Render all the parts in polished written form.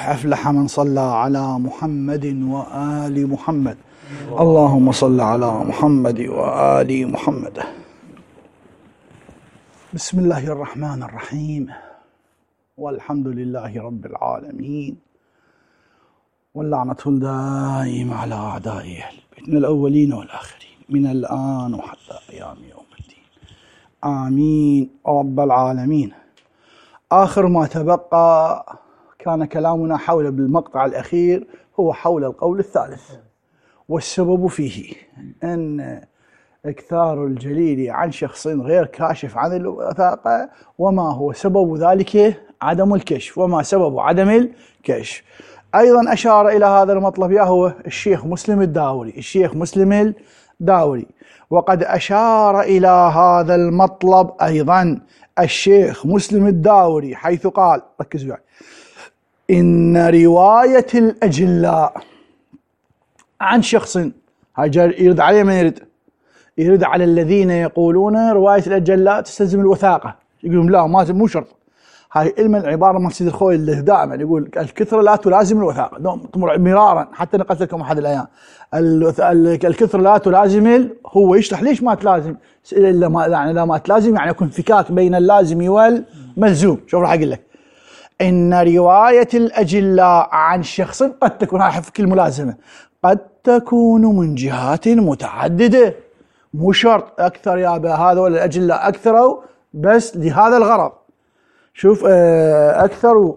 أفلح من صلى على محمد وآل محمد. اللهم صل على محمد وآل محمد. بسم الله الرحمن الرحيم، والحمد لله رب العالمين، واللعنة الدائمة على أعدائه من الأولين والآخرين من الآن وحتى أيام يوم الدين. آمين رب العالمين. آخر ما تبقى كان كلامنا حول بالمقطع الأخير هو حول القول الثالث، والسبب فيه أن إكثار الجليل عن شخص غير كاشف عن الوثاقة، وما هو سبب ذلك عدم الكشف، وما سبب عدم الكشف. أيضا أشار إلى هذا المطلب هو الشيخ مسلم الداوري، وقد أشار إلى هذا المطلب أيضا الشيخ مسلم الداوري حيث قال، ركزوا معي، إن رواية الأجلاء عن شخص، يرد عليه من يرد على الذين يقولون رواية الأجلاء تستلزم الوثاقة، يقولون لا مو شرط. هاي علم العبارة مال سيد الخوي اللي دائما يقول الكثرة لا تلازم الوثاقة، تمر مرارا، حتى نقلت لكم أحد الأيام الكثرة لا تلازم، هو يشرح ليش ما تلازم، إلا ما تلازم يعني يكون انفكاك بين اللازم والملزوم. شوف راح أقول لك، إن رواية الأجلاء عن شخص قد تكون، هاي حفك الملازمة، قد تكون من جهات متعددة، مو شرط أكثر يا هذا ولا الأجلاء أكثروا بس لهذا الغرض. شوف أكثر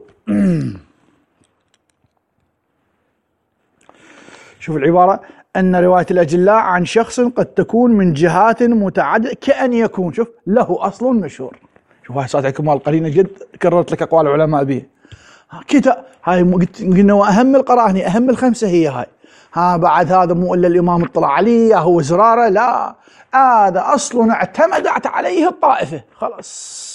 شوف العبارة، أن رواية الأجلاء عن شخص قد تكون من جهات متعددة كأن يكون، شوف، له أصل مشهور. شوف هاي صارت كمال قرينة جد، كررت لك أقوال العلماء به كده. هاي قلنا وأهم القرائن، أهم الخمسة هي هاي. بعد هذا مو إلا الإمام اطلع عليه هو زرارة، لا، هذا أصل اعتمدت عليه الطائفة، خلاص.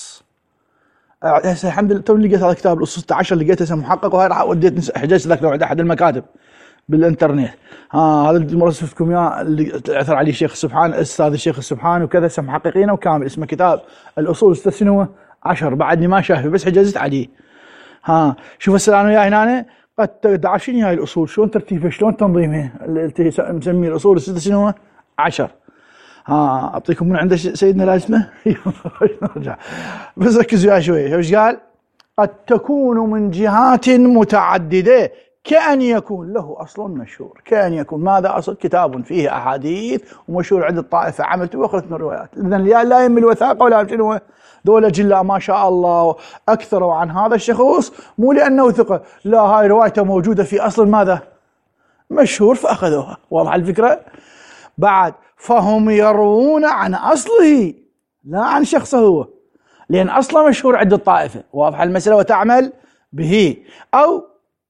هسه الحمد لله تو لقيت هذا كتاب الأصول 16 لقيته اسمه محقق، وهاي راح وديت حجزت لك لو عند أحد المكاتب بالإنترنت. هذا مرسلتكم اياه اللي اثر عليه الشيخ السبحان، استاذ الشيخ السبحان وكذا، اسم محققينه وكامل، اسمه كتاب الأصول 16 بعدني ما شافه بس حجزت عليه. شوف هسه انا وياه هنا قد تعرفين هاي الأصول شلون ترتيبها شلون تنظيمها، اللي مسميه الأصول 16 اعطيكم من عند سيدنا لازمه نرجع بس ركزوا وياي شويه. ايش قال؟ قد تكون من جهات متعدده كأن يكون له أصل مشهور. كأن يكون ماذا أصل؟ كتاب فيه أحاديث ومشهور عند الطائفة، عملت وأخذت من الروايات. إذن لا يهم الوثاقة ولا شنو، ذولا جلا ما شاء الله أكثروا عن هذا الشخص مو لأنه ثقة، لا، هاي روايته موجودة في أصل ماذا؟ مشهور فأخذوها. واضح الفكرة؟ بعد فهم يروون عن أصله لا عن شخصه هو، لأن أصله مشهور عند الطائفة. واضح المسألة؟ وتعمل به، أو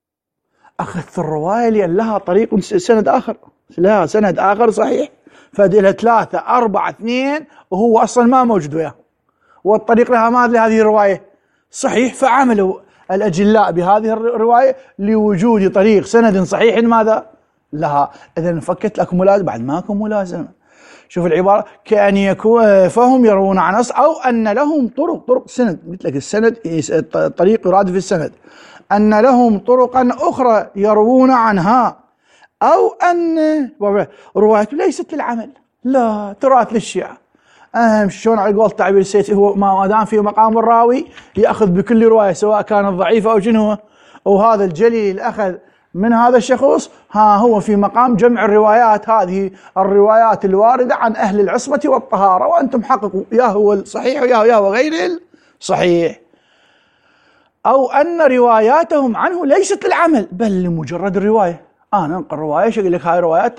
أخذت الرواية لأن لها طريق سند آخر، لها سند آخر صحيح، فدلها 3 4 2 وهو أصلا ما موجود وياه، والطريق لها ماذا لهذه الرواية صحيح، فعملوا الأجلاء بهذه الرواية لوجود طريق سند صحيح ماذا لها. إذن فكت لكم ملازمة بعد ماكم ملازمة. شوف العبارة، كأن يكون فهم يروون عن أصل، أو أن لهم طرق سند، قلت لك السند الطريق يرادف السند، أن لهم طرقا أخرى يروون عنها، أو أن روايته ليست للعمل، لا، تراث للشيعة. أهم شلون على قول تعبير السيد، هو ما دام في مقام الراوي يأخذ بكل رواية سواء كانت ضعيفة أو شنو، وهذا الجليل أخذ من هذا الشخص، هو في مقام جمع الروايات، هذه الروايات الواردة عن أهل العصمة والطهارة، وأنتم حققوا يا هو الصحيح ويا هو غير الصحيح. أو أن رواياتهم عنه ليست للعمل بل لمجرد الرواية. أنا أنقل رواية أقول لك هاي روايات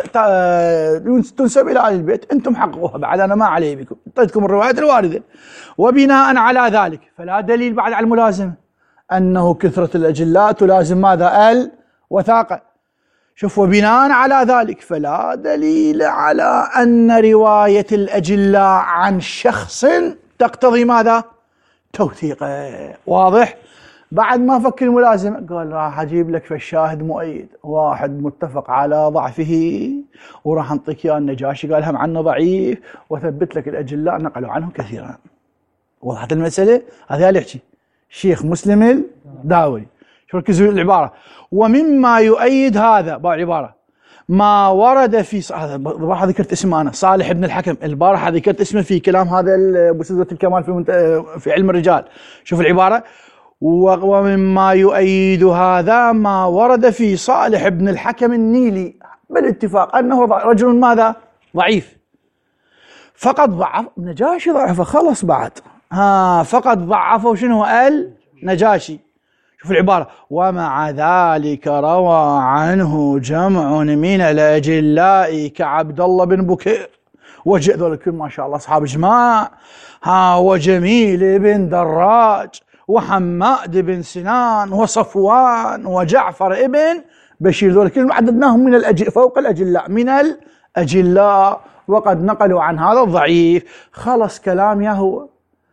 تنسب إلى آل البيت، أنتم حققوها، بعد أنا ما علي بكم، أعطيتكم الروايات الواردة. وبناء على ذلك فلا دليل بعد على الملازمة أنه كثرة الأجلاء تلازم ماذا؟ الوثاقة. شوف، وبناء على ذلك فلا دليل على أن رواية الأجلاء عن شخص تقتضي ماذا؟ توثيقه. واضح؟ بعد ما فك الملازمة قال راح أجيب لك في الشاهد مؤيد، واحد متفق على ضعفه، وراح أنطيك إياه النجاشي قال هم عنه ضعيف، وثبت لك الأجلاء نقلوا عنه كثيرا. وضحت المسألة؟ هذا اللي يحكي شيخ مسلم الداوري. ركزوا العبارة. ومما يؤيد هذا العبارة ما ورد في هذا البارحة ذكرت اسمه أنا صالح بن الحكم، البارحة ذكرت اسمه في كلام هذا أبو سدرة الكمال في علم الرجال. شوف العبارة: ومما يؤيد هذا ما ورد في صالح بن الحكم النيلي بالاتفاق أنه رجل ماذا؟ ضعيف. فقد ضعف النجاشي، ضعفه خلص بعد فقد ضعفه شنو؟ النجاشي. شوف العبارة: ومع ذلك روى عنه جمع من الأجلاء كعبد الله بن بكير ذول الكل ما شاء الله أصحاب إجماع، وجميل بن دراج وحماد بن سنان وصفوان وجعفر ابن بشير، ذول الكل عددناهم من فوق الأجلاء، من الأجلاء، وقد نقلوا عن هذا الضعيف. خلص كلام يا هو.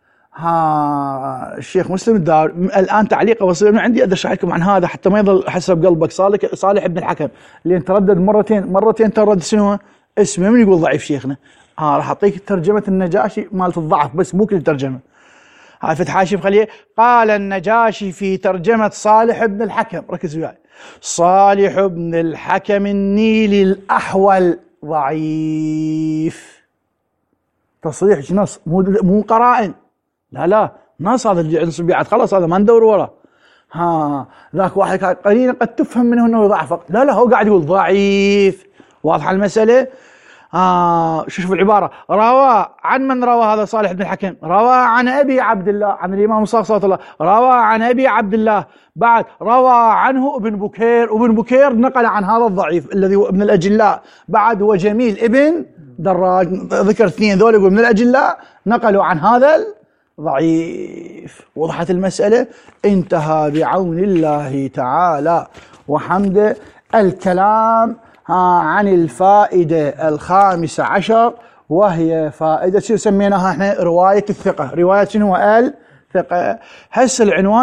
الشيخ مسلم الدار الآن تعليقه بسيط من عندي أشرح لكم عن هذا حتى ما يظل حسب قلبك. صالح بن الحكم اللي تردد مرتين تردد شنو اسمه؟ من يقول ضعيف شيخنا؟ راح أعطيك ترجمة النجاشي مالت الضعف بس مو كل الترجمة. هاي فتح حاشي خليه. قال النجاشي في ترجمة صالح بن الحكم، ركز وياي: صالح بن الحكم النيلي الأحول ضعيف. تصريح نص مو قرائن، لا نص، هذا اللي عنصر بيعت خلاص، هذا ما ندور وراه. ذاك واحد قرينة قد تفهم منه انه ضعفك، لا هو قاعد يقول ضعيف. واضحة المسألة؟ شوف العبارة: روى عن من روى هذا صالح بن الحكم؟ روى عن أبي عبد الله، عن الإمام الصادق صلى الله عليه وسلم، روى عن أبي عبد الله، بعد روى عنه ابن بكير، وابن بكير نقل عن هذا الضعيف الذي هو ابن الأجلاء، بعد وجميل ابن دراج، ذكر اثنين ذول يقول من الأجلاء نقلوا عن هذا ضعيف. وضحت المسألة؟ انتهى بعون الله تعالى وحمده الكلام عن الفائدة 15، وهي فائدة سميناها احنا رواية الثقة. رواية شنو؟ الثقة. هسه العنوان